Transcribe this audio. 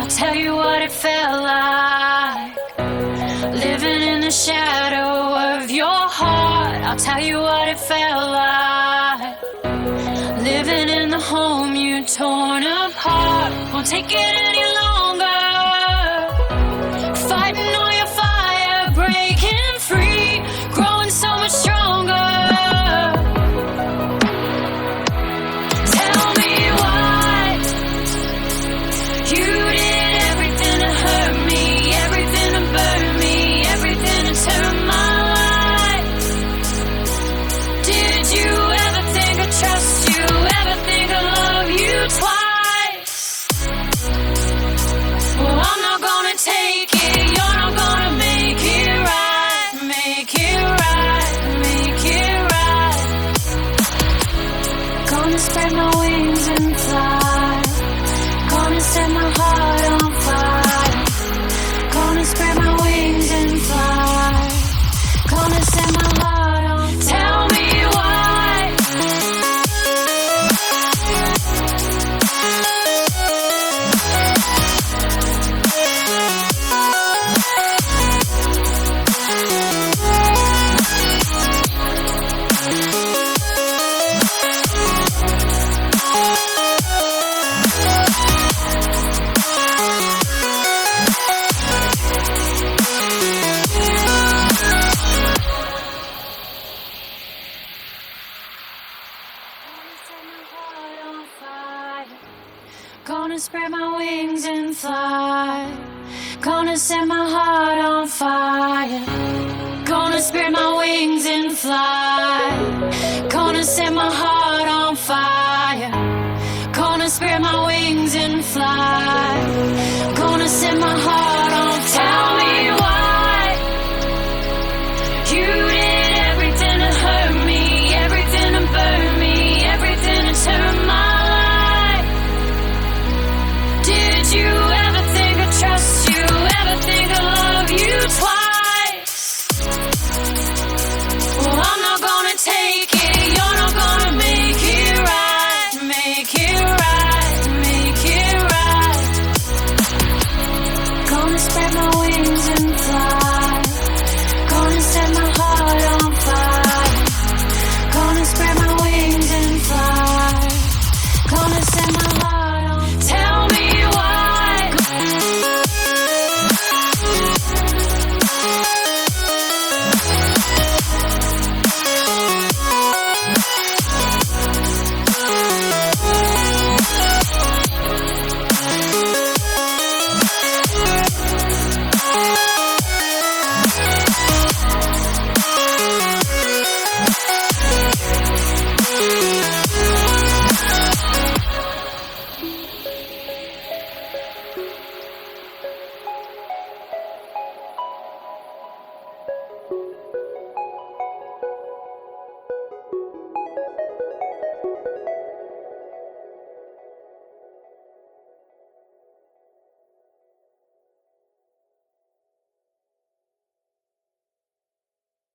tell you what it felt like, living in the shadow of your heart. I'll tell you what it felt like, living in the home you torn apart. Won't take it any longer, fighting all your fire, breaking free, growing so much stronger. Tell me why you did everything to hurt me, everything to burn me, everything to turn my life. Did you ever think I'd trust you, ever think I'd love you twice? Well, I'm not gonna take it, you're not gonna make it right, make it right, make it right. Gonna spread my wings and fly, gonna set my heart on fire, gonna spread my wings and fly, gonna set my heart on. Tell me why gonna spread my wings and fly, gonna set my heart on fire, gonna spread my wings and fly, gonna set my heart on fire, gonna spread my wings and fly, gonna set my heart